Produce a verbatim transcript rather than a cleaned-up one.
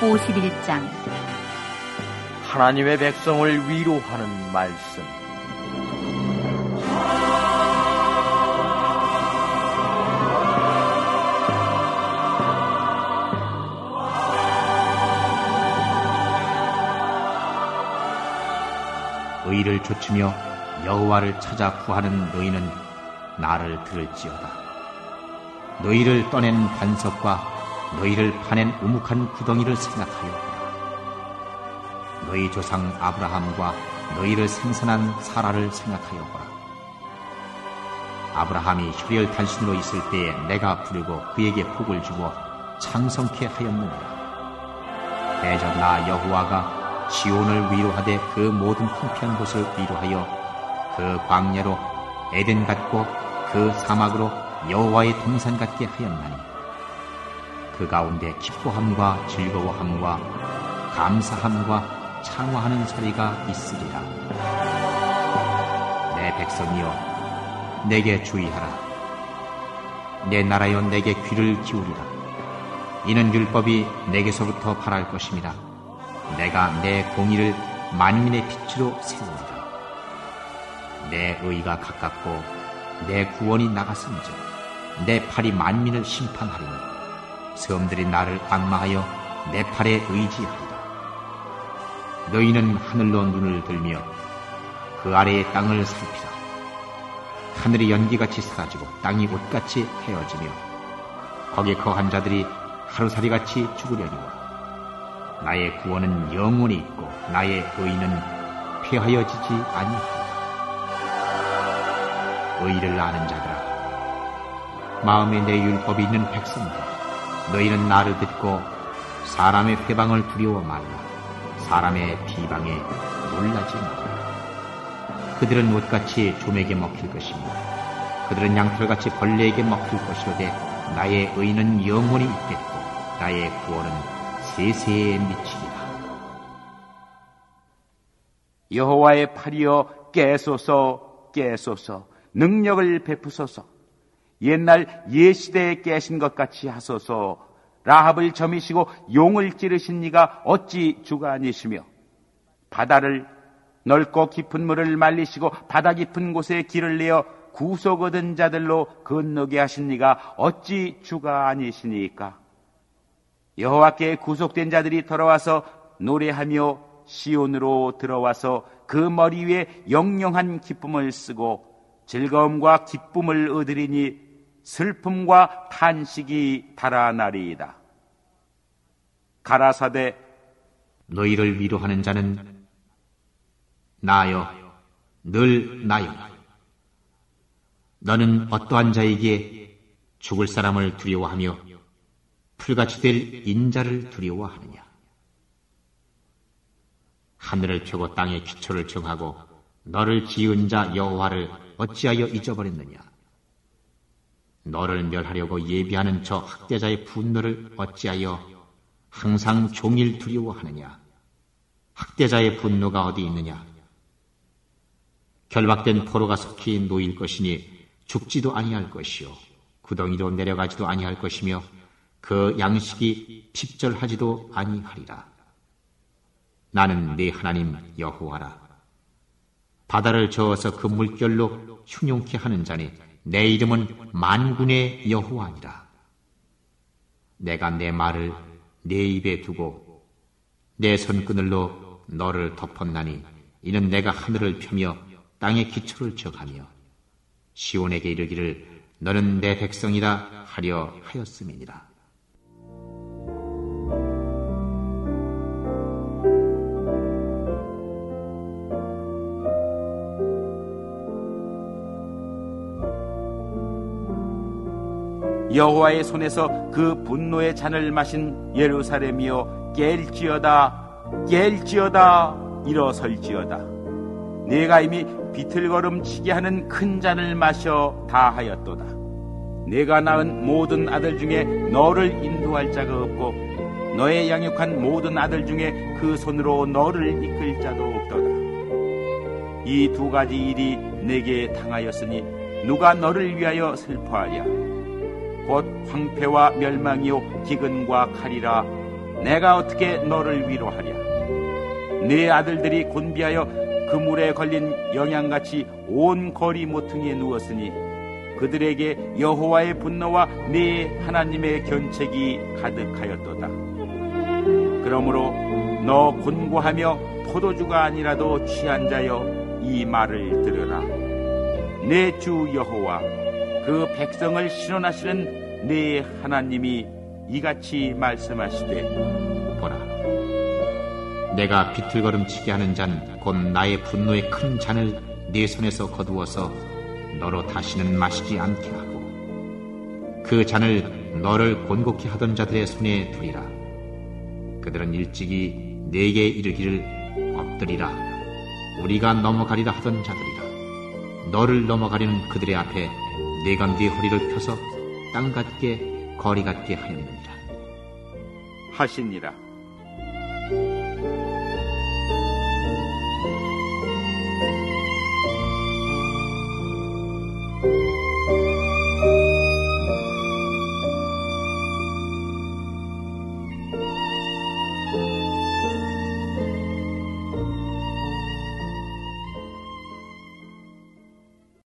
오십일 장. 하나님의 백성을 위로하는 말씀. 의를 좇으며 여호와를 찾아 구하는 너희는 나를 들을지어다. 너희를 떠낸 반석과 너희를 파낸 우묵한 구덩이를 생각하여 너희 조상 아브라함과 너희를 생산한 사라를 생각하여 보라. 아브라함이 혈혈 단신으로 있을 때에 내가 부르고 그에게 복을 주고 창성케 하였느니라. 대저 나 여호와가 시온을 위로하되 그 모든 황폐한 곳을 위로하여 그 광야로 에덴 같고 그 사막으로 여호와의 동산 같게 하였나니 그 가운데 기뻐함과 즐거워함과 감사함과 창화하는 소리가 있으리라. 내 백성이여 내게 주의하라. 내 나라여 내게 귀를 기울이라. 이는 율법이 내게서부터 발할 것임이라. 내가 내 공의를 만민의 빛으로 세우리라. 내 의가 가깝고 내 구원이 나갔은즉 내 팔이 만민을 심판하리니 섬들이 나를 악마하여 내 팔에 의지하리라. 너희는 하늘로 눈을 들며 그 아래의 땅을 살피라. 하늘이 연기같이 사라지고 땅이 옷같이 헤어지며 거기 거한 자들이 하루살이같이 죽으려니와 나의 구원은 영원히 있고 나의 의는 폐하여지지 아니하리라. 의를 아는 자들아, 마음에 내 율법이 있는 백성들아, 너희는 나를 듣고 사람의 회방을 두려워 말라. 사람의 비방에 놀라지 마라. 그들은 옷같이 좀에게 먹힐 것이며 그들은 양털같이 벌레에게 먹힐 것이로되 나의 의는 영원히 있겠고 나의 구원은 세세에 미치리라. 여호와의 팔이여 깨소서 깨소서 능력을 베푸소서. 옛날 옛시대에 깨신 것 같이 하소서. 라합을 점이시고 용을 찌르신 이가 어찌 주가 아니시며 바다를 넓고 깊은 물을 말리시고 바다 깊은 곳에 길을 내어 구속 얻은 자들로 건너게 하신 이가 어찌 주가 아니시니까. 여호와께 구속된 자들이 돌아와서 노래하며 시온으로 들어와서 그 머리 위에 영영한 기쁨을 쓰고 즐거움과 기쁨을 얻으리니 슬픔과 탄식이 달아나리이다. 가라사대 너희를 위로하는 자는 나여 늘 나여. 너는 어떠한 자에게 죽을 사람을 두려워하며 풀같이 될 인자를 두려워하느냐. 하늘을 펴고 땅의 기초를 정하고 너를 지은 자 여호와를 어찌하여 잊어버렸느냐. 너를 멸하려고 예비하는 저 학대자의 분노를 어찌하여 항상 종일 두려워하느냐. 학대자의 분노가 어디 있느냐. 결박된 포로가 속히 놓일 것이니 죽지도 아니할 것이요 구덩이로 내려가지도 아니할 것이며 그 양식이 핍절하지도 아니하리라. 나는 네 하나님 여호와라. 바다를 저어서 그 물결로 흉용케 하는 자니 내 이름은 만군의 여호와니라. 내가 내 말을 내 입에 두고 내 손그늘로 너를 덮었나니 이는 내가 하늘을 펴며 땅의 기초를 정하며 시온에게 이르기를 너는 내 백성이라 하려 하였음이니라. 여호와의 손에서 그 분노의 잔을 마신 예루살렘이여 깰지어다 깰지어다 일어설지어다. 네가 이미 비틀거름치게 하는 큰 잔을 마셔 다하였도다. 네가 낳은 모든 아들 중에 너를 인도할 자가 없고 너의 양육한 모든 아들 중에 그 손으로 너를 이끌 자도 없도다. 이 두 가지 일이 내게 당하였으니 누가 너를 위하여 슬퍼하랴. 곧 황폐와 멸망이요 기근과 칼이라. 내가 어떻게 너를 위로하랴? 네 아들들이 곤비하여 그물에 걸린 영양같이 온 거리 모퉁이에 누웠으니 그들에게 여호와의 분노와 네 하나님의 견책이 가득하였도다. 그러므로 너 곤고하며 포도주가 아니라도 취한 자여 이 말을 들으라. 내 주 여호와 그 백성을 신원하시는 네 하나님이 이같이 말씀하시되 보라, 내가 비틀거름치게 하는 잔 곧 나의 분노의 큰 잔을 네 손에서 거두어서 너로 다시는 마시지 않게 하고 그 잔을 너를 곤곡히 하던 자들의 손에 두리라. 그들은 일찍이 내게 이르기를 엎드리라, 우리가 넘어가리라 하던 자들이라. 너를 넘어가려는 그들의 앞에 내가 네 허리를 펴서 땅 같게 거리 같게 하였느니라 하시니라.